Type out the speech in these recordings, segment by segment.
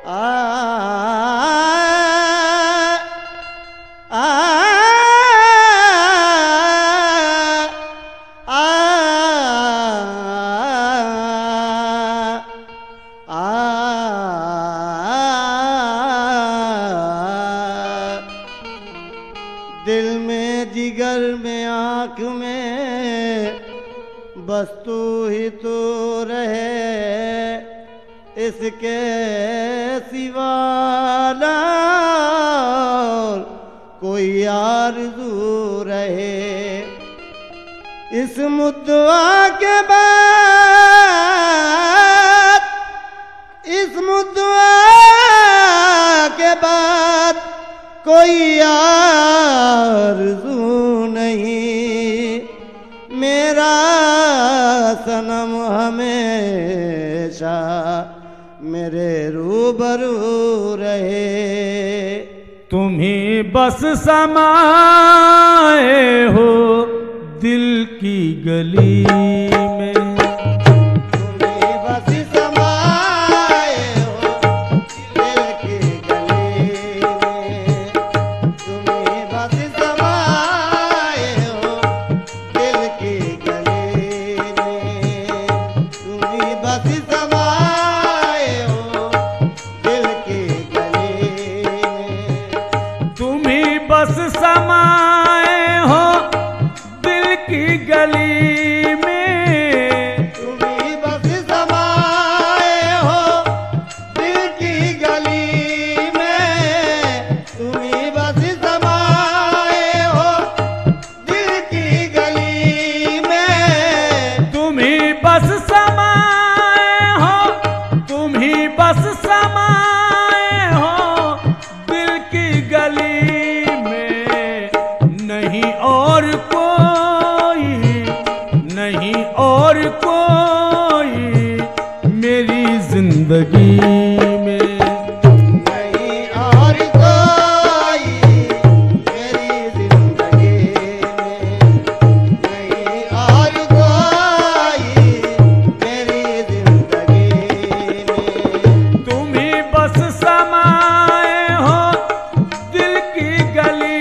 दिल में जिगर में आँख में बस तू ही तो रहे, इसके सिवा ना कोई आरज़ू रहे। इस मुद्दा के बाद, इस मुद्दा के बाद कोई आरज़ू नहीं, मेरा सनम हमेशा मेरे रूबरू रहे। तुम ही बस समाए हो दिल की गली में, बस समाए हो दिल की गली में, तुम ही बस समाए हो दिल की गली में, तुम ही बस समाए हो दिल की गली में, तुम ही बस समाए हो, तुम ही बस समाए हो दिल की गली, नहीं और कोई, नहीं और कोई मेरी जिंदगी में, नहीं और कोई मेरी जिंदगी में, नहीं और कोई मेरी जिंदगी में। तुम ही बस समाए हो दिल की गली,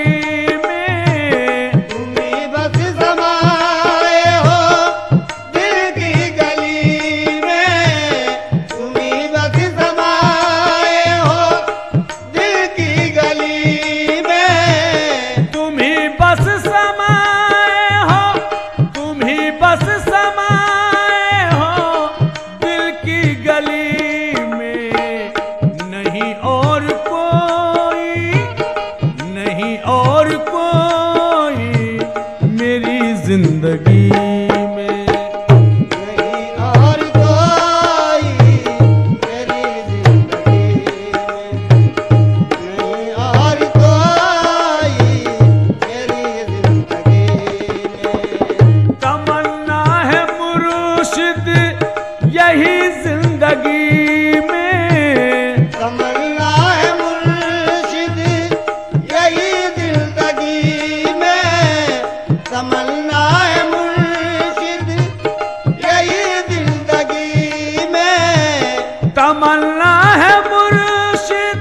जिंदगी में, नहीं और कोई मेरी जिंदगी में, नहीं और कोई मेरी जिंदगी में। तमन्ना है मुर्शिद यही जिंदगी में, तमन्ना है मुर्शिद यही जिंदगी में, तमन्ना है मुर्शिद यही जिंदगी में, तमन्ना है मुर्शिद,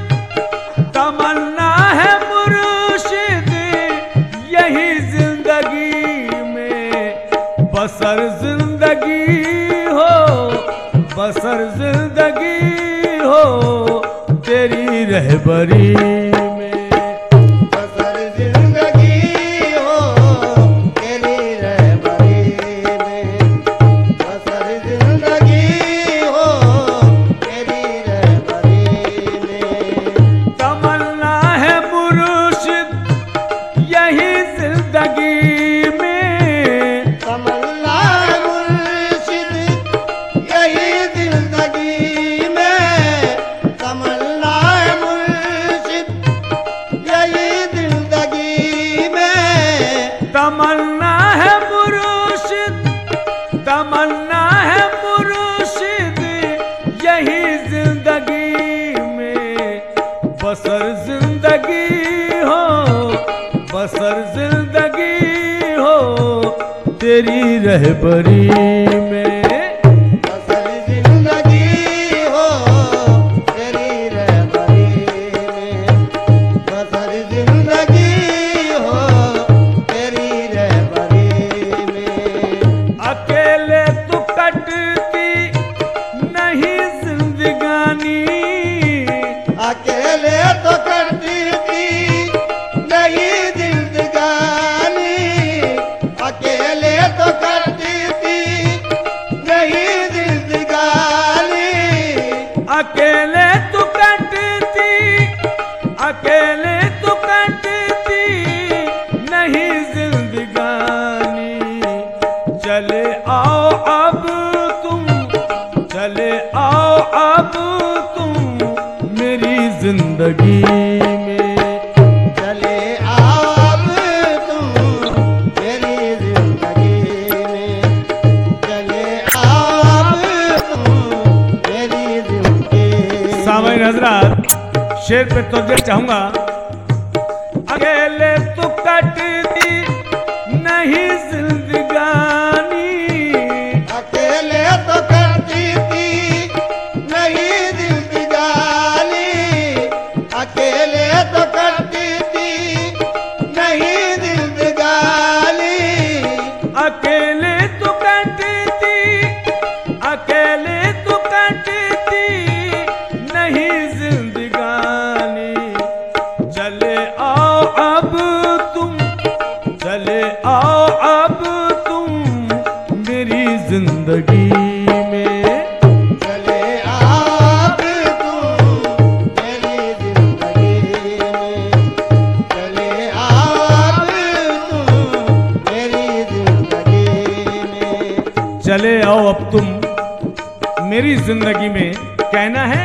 तमन्ना है मुर्शिद यही जिंदगी में, बसर जिंदगी हो, बसर जिंदगी हो तेरी रहबरी में, बसर जिंदगी हो तेरी रहबरी में, बसर जिंदगी हो तेरी रहबरी में। तमन्ना है मुर्शिद यही जिंदगी में, तमन्ना है मुर्शिद यही जिंदगी में, तमन्ना है मुर्शिद यही जिंदगी में, तमन्ना है मुर्शिद, तमन्ना है मुर्शिद यही जिंदगी में, बसर जिंदगी हो, बसर जिंदगी हो तेरी रहबरी में, बसर जिंदगी हो तेरी रहबरी अब तुम मेरी जिंदगी में। चले आओ अब तुम मेरी जिंदगी में, चले आओ अब तुम मेरी जिंदगी। सामईन हजरात, शेर पे तवज्जो चाहूंगा। अकेले तो कटती नहीं जिंदगानी, अकेले तो करती थी नहीं जिंदगानी, अकेले तो करती थी नहीं जिंदगानी, अकेले तो कटती, अकेले तो कटती नहीं जिंदगानी। चले आओ अब तुम, चले आओ अब तुम मेरी जिंदगी में। चले आप तुम मेरी जिंदगी में, चले आप तुम मेरी जिंदगी में। चले आओ अब तुम मेरी जिंदगी में, कहना है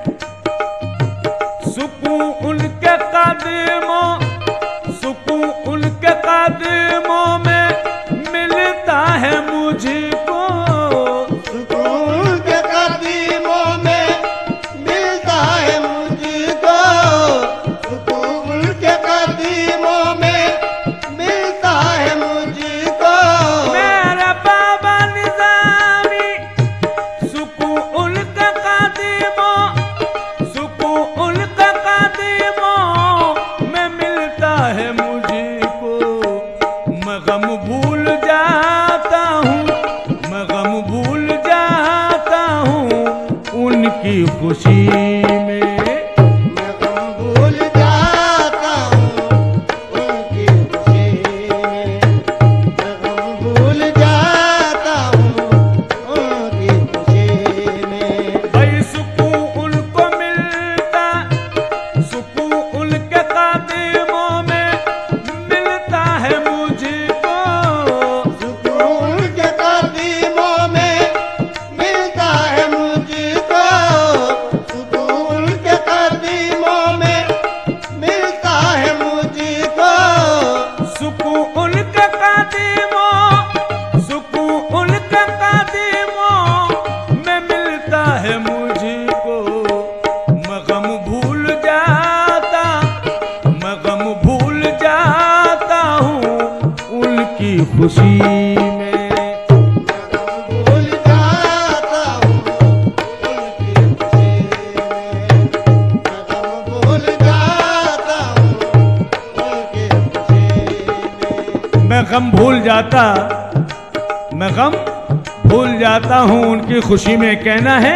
सुकून उनके कदमों, सुकून उनके कदमों में मिलता है मुझको, सुकून के कदमों में मिलता है मुझको, सुकून के कदमों में मिलता है मुझको। मेरा बाबा निजामी सुकून उनके कदमों, सुकून उनके कदमों में मिलता है मुझको। मैं गम भूल जाता हूँ, मैं गम भूल जाता हूँ उनकी खुशी में। मैं गम भूल जाता हूँ उनकी खुशी में, मैं गम भूल जाता हूँ उनकी खुशी में। भाई सुकून उनको मिलता, सुकून उनके कदमों में मिलता है मुझको, सुकून के कदमों में मिलता है मुझको, सुकून के कदमों में मिलता है मुझको। सुकून उनके कदमों, सुकून उनके कदमों में मिलता है मुझको। मैं गम भूल जाता, मैं गम भूल जाता हूँ उनकी खुशी में। मैं गम भूल जाता हूँ उनकी खुशी में, मैं गम भूल जाता हूँ उनकी खुशी में। मैं गम भूल जाता, मैं गम भूल जाता हूँ उनकी खुशी में, कहना है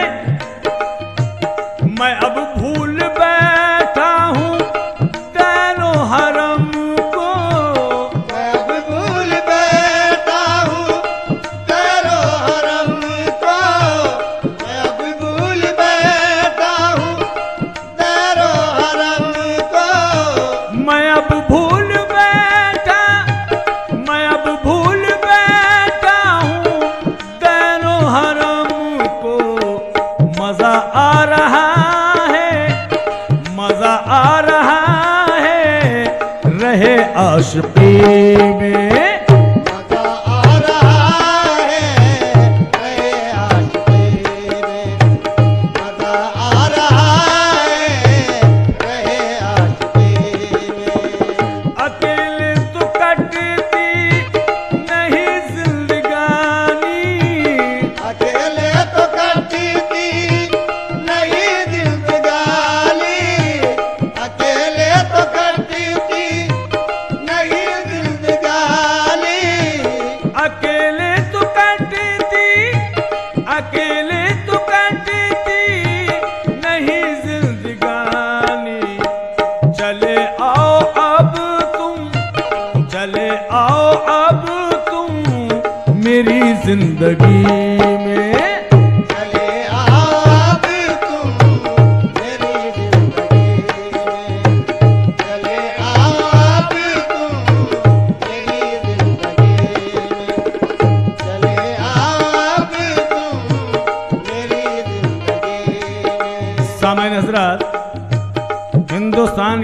मैं अब भूल बैठा हूँ तैरो हरम को, मैं अब भूल बैठा हूँ तेरो हरम को, मैं अब भूल बैठा हूँ तेरो हरम को। मैं अब भूल बैठा, मैं अब भूल बैठा हूँ तैरो हरम को। मजा आ रहा है, मजा आ रहा है रहे आशिकी में। मजा आ रहा है रहे आशिकी में, मजा आ रहा है रहे आशिकी में। अकेले तो कटती नहीं जिंदगानी, अकेले तो करती थी नहीं जिंदगानी, अकेले तो करती थी नहीं जिंदगानी, अकेले तो कटती, अकेले तो कटती नहीं जिंदगानी। चले आओ अब तुम, चले आओ अब तुम मेरी जिंदगी में। चले आओ अब तुम मेरी जिंदगी में, चले आओ अब तुम मेरी जिंदगी में, चले आओ अब तुम मेरी जिंदगी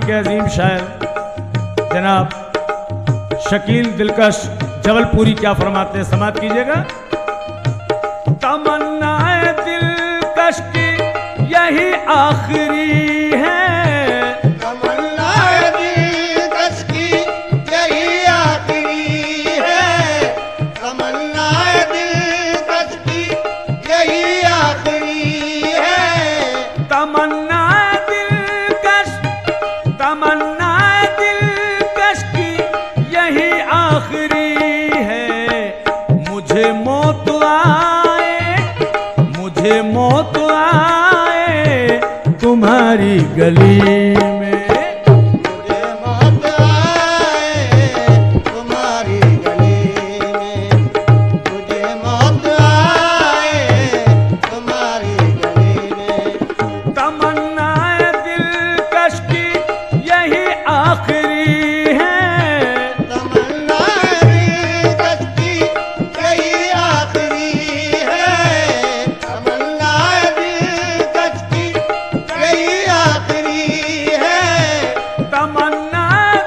के अजीम शायर जनाब शकील दिलकश जबलपुरी क्या फरमाते हैं, समाप्त कीजिएगा। तमन्नाए दिलकश की यही आखिरी है, तमन्नाए दिलकश की यही आखिरी है, तमन्नाए दिलकश की यही आखिरी है, तमन्नाए दिलकश की यही आखिरी है। मुझे मौत आए तुम्हारी गली में, मुझे मौत आए तुम्हारी गली में, मुझे मौत आए तुम्हारी गली में। तमन्नाए दिलकश की यही आखिरी है, तमन्नाए दिलकश की यही आखिरी है, तमन्नाए दिलकश की यही आखिरी है, तमन्ना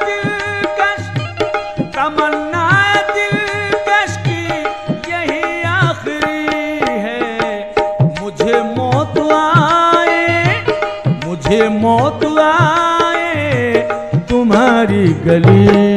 दिलकश की यही आखिरी है। मुझे मौत आए तुम्हारी गली